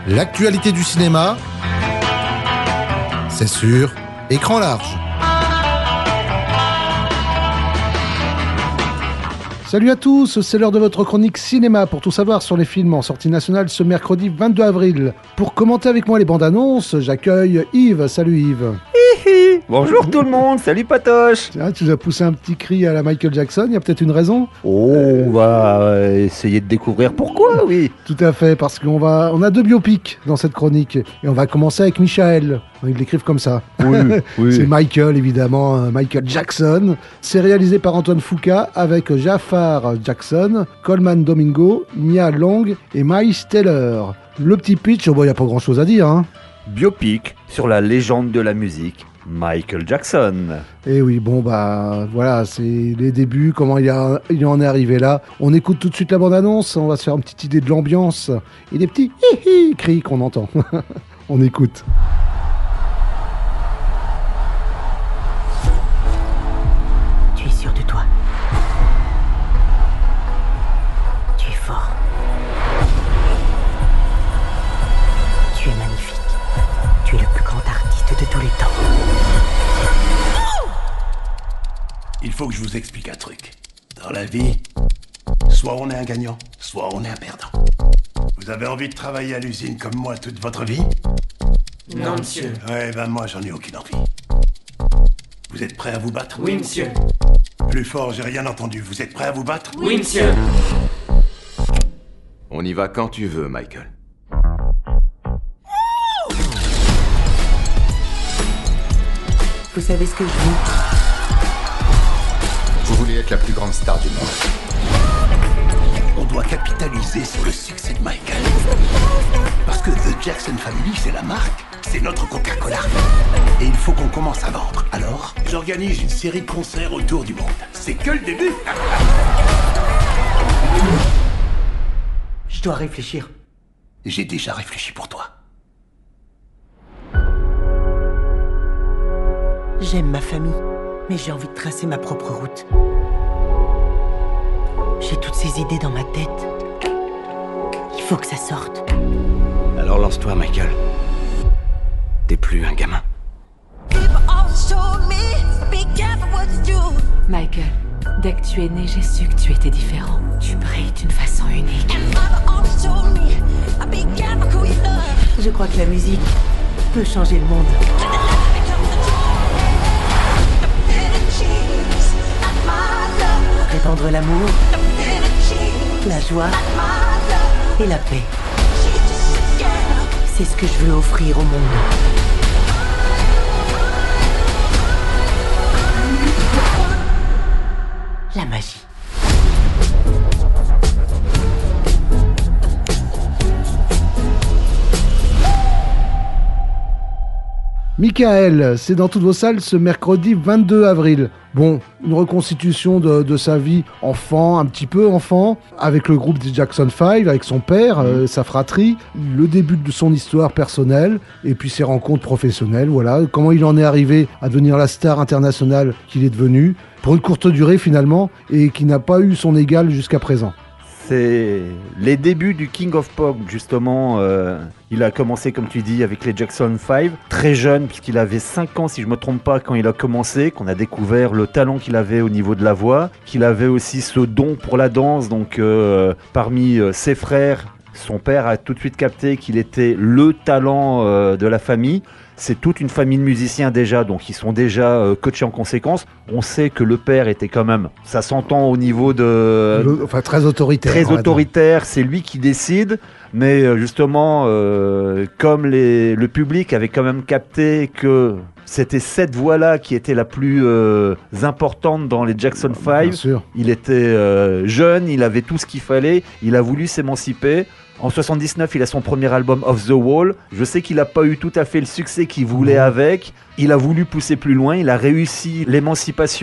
L'actualité du cinéma, c'est sur Écran large. Salut à tous, c'est l'heure de votre chronique cinéma pour tout savoir sur les films en sortie nationale ce mercredi 22 avril. Pour commenter avec moi les bandes annonces, j'accueille Yves. Salut Yves. Bonjour tout le monde, salut Patoche. Tiens, tu nous as poussé un petit cri à la Michael Jackson, il y a peut-être une raison ? On va essayer de découvrir pourquoi, oui. Tout à fait, parce qu'on a deux biopics dans cette chronique. Et on va commencer avec Michael. Ils l'écrivent comme ça. Oui. C'est Michael, évidemment, Michael Jackson. C'est réalisé par Antoine Fuqua avec Jafar Jackson, Coleman Domingo, Nia Long et Miles Taylor. Le petit pitch, il n'y a pas grand-chose à dire, hein. Biopic sur la légende de la musique, Michael Jackson. Et oui, voilà, c'est les débuts, comment il en est arrivé là. On écoute tout de suite la bande-annonce, on va se faire une petite idée de l'ambiance et des petits hi-hi cris qu'on entend. On écoute. Tu es sûr de toi? Tu es fort. Tu es magnifique. Tu es le plus grand artiste de tous les temps. Il faut que je vous explique un truc. Dans la vie, soit on est un gagnant, soit on est un perdant. Vous avez envie de travailler à l'usine comme moi toute votre vie? Non, monsieur. Ouais, moi j'en ai aucune envie. Vous êtes prêts à vous battre? Oui, monsieur. Plus fort, j'ai rien entendu. Vous êtes prêts à vous battre? Oui, monsieur. On y va quand tu veux, Michael. Vous savez ce que je veux? Vous voulez être la plus grande star du monde. On doit capitaliser sur le succès de Michael. Parce que The Jackson Family, c'est la marque. C'est notre Coca-Cola. Et il faut qu'on commence à vendre. Alors, j'organise une série de concerts autour du monde. C'est que le début. Je dois réfléchir. J'ai déjà réfléchi pour toi. J'aime ma famille, mais j'ai envie de tracer ma propre route. J'ai toutes ces idées dans ma tête. Il faut que ça sorte. Alors lance-toi, Michael. T'es plus un gamin. Michael, dès que tu es né, j'ai su que tu étais différent. Tu brilles d'une façon unique. Je crois que la musique peut changer le monde. Répandre l'amour, la joie et la paix. C'est ce que je veux offrir au monde. La magie. Michael, c'est dans toutes vos salles ce mercredi 22 avril. Bon, une reconstitution de sa vie enfant, un petit peu enfant, avec le groupe des Jackson 5, avec son père, sa fratrie, le début de son histoire personnelle, et puis ses rencontres professionnelles, voilà, comment il en est arrivé à devenir la star internationale qu'il est devenu, pour une courte durée finalement, et qui n'a pas eu son égal jusqu'à présent. C'est les débuts du King of Pop, justement. Il a commencé, comme tu dis, avec les Jackson 5, très jeune, puisqu'il avait 5 ans, si je ne me trompe pas, quand il a commencé, qu'on a découvert le talent qu'il avait au niveau de la voix, qu'il avait aussi ce don pour la danse, donc parmi ses frères, son père a tout de suite capté qu'il était le talent de la famille. C'est toute une famille de musiciens déjà, donc ils sont déjà coachés en conséquence. On sait que le père était quand même, ça s'entend au niveau de... très autoritaire. Très autoritaire, c'est lui qui décide. Mais justement, comme le public avait quand même capté que c'était cette voix-là qui était la plus importante dans les Jackson 5, il était jeune, il avait tout ce qu'il fallait, il a voulu s'émanciper. En 79, il a son premier album Off the Wall. Je sais qu'il n'a pas eu tout à fait le succès qu'il voulait avec. Il a voulu pousser plus loin, il a réussi l'émancipation.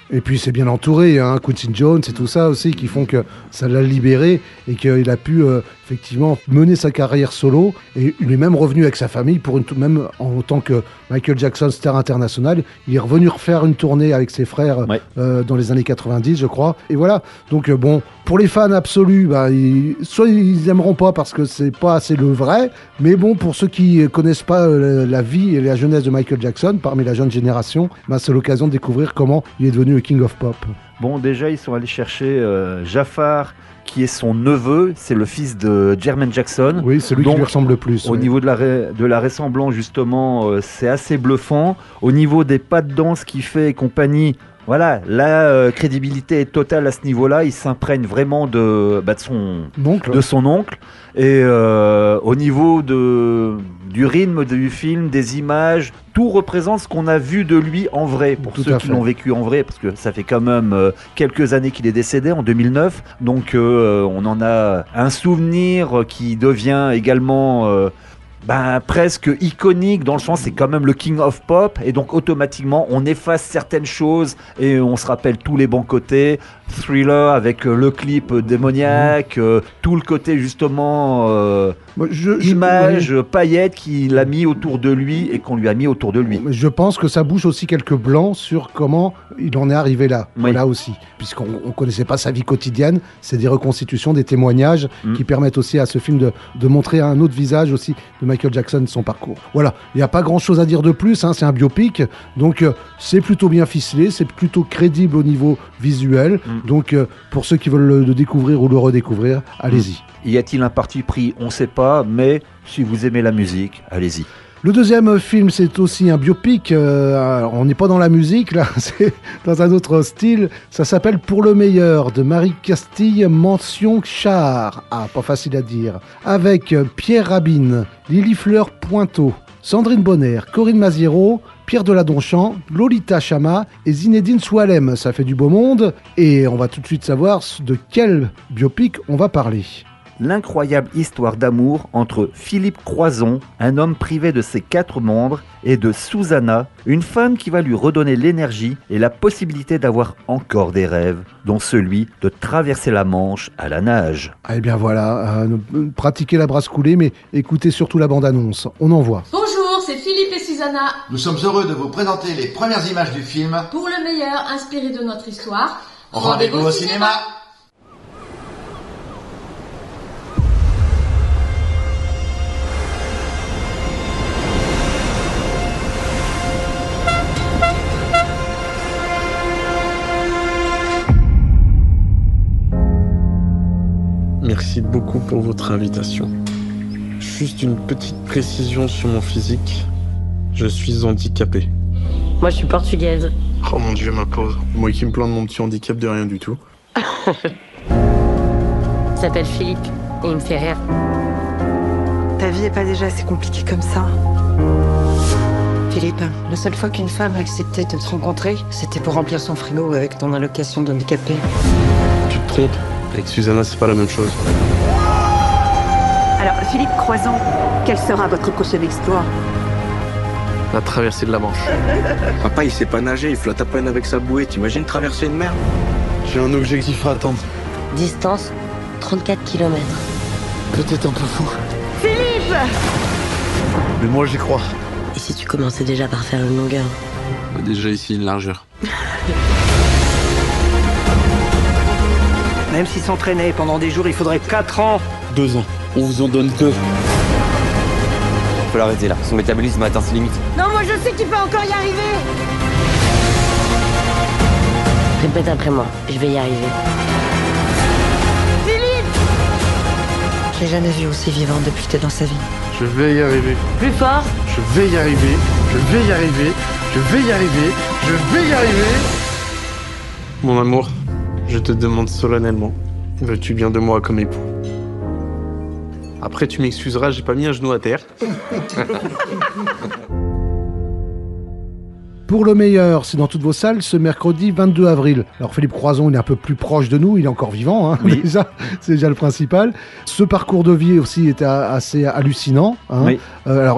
Et puis c'est bien entouré, hein, Quincy Jones et tout ça aussi qui font que ça l'a libéré et qu'il a pu effectivement mener sa carrière solo. Et il est même revenu avec sa famille même en tant que Michael Jackson star international. Il est revenu refaire une tournée avec ses frères dans les années 90, je crois. Et voilà. Donc bon, pour les fans absolus, soit ils aimeront pas parce que c'est pas assez le vrai, mais bon, pour ceux qui connaissent pas la vie et la jeunesse de Michael Jackson parmi la jeune génération, c'est l'occasion de découvrir comment il est devenu le King of Pop. Bon, déjà, ils sont allés chercher Jafar, qui est son neveu, c'est le fils de Jermaine Jackson. Oui, c'est lui qui lui ressemble le plus. Au niveau de la ressemblance, justement, c'est assez bluffant. Au niveau des pas de danse qu'il fait et compagnie, voilà, la crédibilité est totale à ce niveau-là. Il s'imprègne vraiment de son oncle. Et au niveau du rythme du film, des images, tout représente ce qu'on a vu de lui en vrai, pour ceux qui l'ont vécu en vrai, parce que ça fait quand même quelques années qu'il est décédé, en 2009. Donc on en a un souvenir qui devient également... presque iconique, dans le sens c'est quand même le King of Pop, et donc automatiquement on efface certaines choses et on se rappelle tous les bons côtés. Thriller avec le clip démoniaque, tout le côté justement image, paillettes qu'il a mis autour de lui et qu'on lui a mis autour de lui. Je pense que ça bouge aussi quelques blancs sur comment il en est arrivé là. Voilà aussi, puisqu'on ne connaissait pas sa vie quotidienne, c'est des reconstitutions, des témoignages qui permettent aussi à ce film de montrer un autre visage aussi de Michael Jackson, son parcours. Voilà, il n'y a pas grand chose à dire de plus, c'est un biopic, donc c'est plutôt bien ficelé, c'est plutôt crédible au niveau visuel, donc pour ceux qui veulent le découvrir ou le redécouvrir, allez-y. Y a-t-il un parti pris? On ne sait pas, mais si vous aimez la musique, allez-y. Le deuxième film, c'est aussi un biopic. Alors, on n'est pas dans la musique, là, c'est dans un autre style. Ça s'appelle Pour le meilleur, de Marie Castille, mention Char. Ah, pas facile à dire. Avec Pierre Rabin, Lily Fleur Pointeau, Sandrine Bonner, Corinne Maziero, Pierre Deladonchamp, Lolita Chama et Zinedine Soualem. Ça fait du beau monde. Et on va tout de suite savoir de quel biopic on va parler. L'incroyable histoire d'amour entre Philippe Croison, un homme privé de ses 4 membres, et de Susanna, une femme qui va lui redonner l'énergie et la possibilité d'avoir encore des rêves, dont celui de traverser la Manche à la nage. Eh bien voilà, pratiquez la brasse coulée, mais écoutez surtout la bande-annonce. On en voit. Bonjour, c'est Philippe et Susanna. Nous sommes heureux de vous présenter les premières images du film Pour le meilleur, inspiré de notre histoire. Rendez-vous au cinéma. Merci beaucoup pour votre invitation. Juste une petite précision sur mon physique. Je suis handicapé. Moi, je suis portugaise. Oh mon Dieu, ma pauvre. Moi qui me plains de mon petit handicap de rien du tout. Il s'appelle Philippe et il me fait rire. Ta vie est pas déjà assez compliquée comme ça? Philippe, la seule fois qu'une femme a accepté de te rencontrer, c'était pour remplir son frigo avec ton allocation d'handicapé. Tu te trompes. Avec Susanna, c'est pas la même chose. Alors, Philippe Croison, quel sera votre prochain exploit? La traversée de la Manche. Papa, il sait pas nager, il flotte à peine avec sa bouée. T'imagines traverser une mer? J'ai un objectif à atteindre. Distance, 34 km. Peut-être un peu fou. Philippe! Mais moi, j'y crois. Et si tu commençais déjà par faire une longueur? Déjà ici, une largeur. Même s'il s'entraînait pendant des jours, il faudrait 4 ans. 2 ans. On vous en donne 2. On peut l'arrêter là, son métabolisme a atteint ses limites. Non, moi je sais qu'il peut encore y arriver! Répète après moi, je vais y arriver. Philippe! Je l'ai jamais vu aussi vivant depuis que t'es dans sa vie. Je vais y arriver. Plus fort! Je vais y arriver. Je vais y arriver. Je vais y arriver. Je vais y arriver. Mon amour, je te demande solennellement, veux-tu bien de moi comme époux? Après, tu m'excuseras, j'ai pas mis un genou à terre. Pour le meilleur, c'est dans toutes vos salles ce mercredi 22 avril. Alors Philippe Croison, il est un peu plus proche de nous, il est encore vivant, hein, oui. Déjà, c'est déjà le principal. Ce parcours de vie aussi est assez hallucinant. Hein. Oui. Alors là,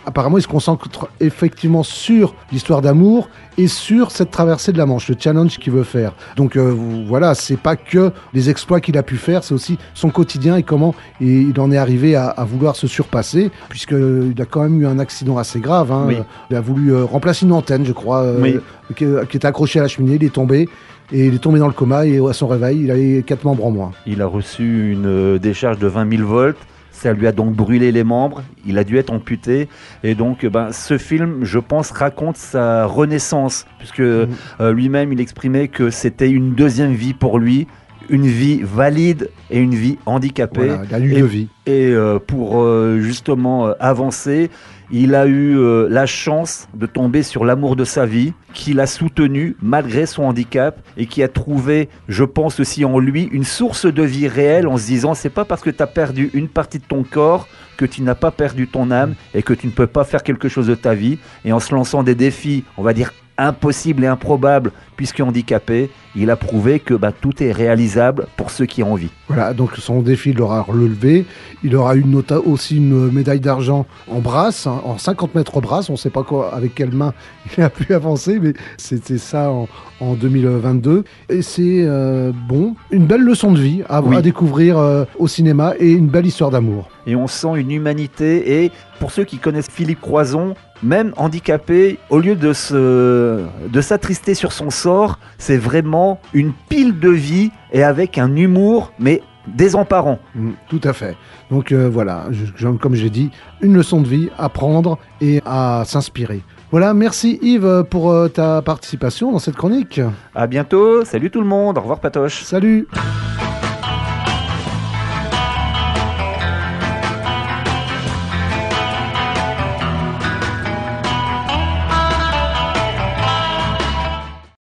apparemment, il se concentre effectivement sur l'histoire d'amour et sur cette traversée de la Manche, le challenge qu'il veut faire. Donc voilà, c'est pas que les exploits qu'il a pu faire, c'est aussi son quotidien et comment il en est arrivé à vouloir se surpasser, puisqu'il a quand même eu un accident assez grave. Hein. Oui. Il a voulu remplacer une antenne, je crois, qui était accrochée à la cheminée, il est tombé. Et il est tombé dans le coma et à son réveil, il avait 4 membres en moins. Il a reçu une décharge de 20 000 volts. Ça lui a donc brûlé les membres. Il a dû être amputé. Et donc, ce film, je pense, raconte sa renaissance. Puisque lui-même, il exprimait que c'était une deuxième vie pour lui. Une vie valide et une vie handicapée. Voilà, il a eu deux vies. Et pour justement avancer, il a eu la chance de tomber sur l'amour de sa vie, qui l'a soutenu malgré son handicap et qui a trouvé, je pense aussi en lui, une source de vie réelle en se disant c'est pas parce que tu as perdu une partie de ton corps que tu n'as pas perdu ton âme et que tu ne peux pas faire quelque chose de ta vie. Et en se lançant des défis, on va dire impossibles et improbables, puisque handicapé, il a prouvé que tout est réalisable pour ceux qui ont envie. Voilà, donc son défi, il l'aura relevé. Il aura eu aussi une médaille d'argent en brasse, en 50 mètres brasse. On ne sait pas avec quelle main il a pu avancer, mais c'était ça en 2022. Et c'est une belle leçon de vie à découvrir au cinéma et une belle histoire d'amour. Et on sent une humanité. Et pour ceux qui connaissent Philippe Croizon, même handicapé, au lieu de s'attrister sur son sort, c'est vraiment une pile de vie et avec un humour, mais désemparant. Tout à fait. Donc voilà, comme j'ai dit, une leçon de vie à prendre et à s'inspirer. Voilà, merci Yves pour ta participation dans cette chronique. À bientôt, salut tout le monde, au revoir Patoche. Salut.